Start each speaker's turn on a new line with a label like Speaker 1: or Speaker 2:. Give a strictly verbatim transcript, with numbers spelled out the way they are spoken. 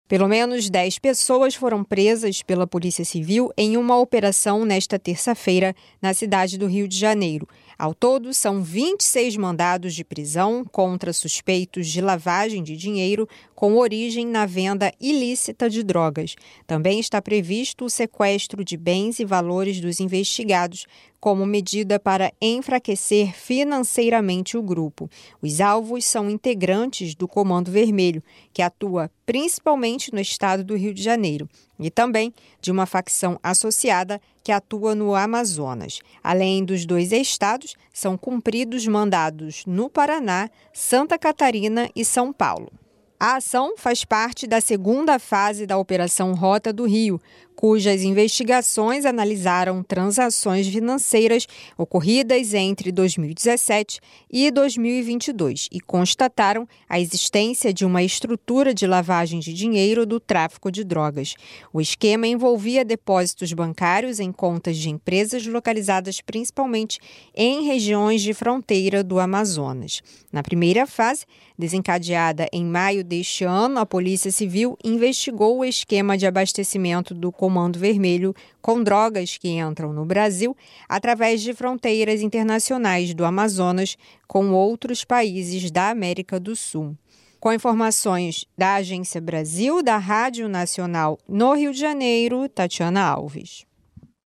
Speaker 1: Pelo menos dez pessoas foram presas pela Polícia Civil em uma operação nesta terça-feira na cidade do Rio de Janeiro. Ao todo, são vinte e seis mandados de prisão contra suspeitos de lavagem de dinheiro com origem na venda ilícita de drogas. Também está previsto o sequestro de bens e valores dos investigados como medida para enfraquecer financeiramente o grupo. Os alvos são integrantes do Comando Vermelho, que atua principalmente no estado do Rio de Janeiro, e também de uma facção associada que atua no Amazonas. Além dos dois estados, são cumpridos mandados no Paraná, Santa Catarina e São Paulo. A ação faz parte da segunda fase da Operação Rota do Rio, cujas investigações analisaram transações financeiras ocorridas entre dois mil e dezessete e dois mil e vinte e dois e constataram a existência de uma estrutura de lavagem de dinheiro do tráfico de drogas. O esquema envolvia depósitos bancários em contas de empresas localizadas principalmente em regiões de fronteira do Amazonas. Na primeira fase, desencadeada em maio deste ano, a Polícia Civil investigou o esquema de abastecimento do Comando Vermelho com drogas que entram no Brasil através de fronteiras internacionais do Amazonas com outros países da América do Sul. Com informações da Agência Brasil, da Rádio Nacional no Rio de Janeiro, Tatiana Alves.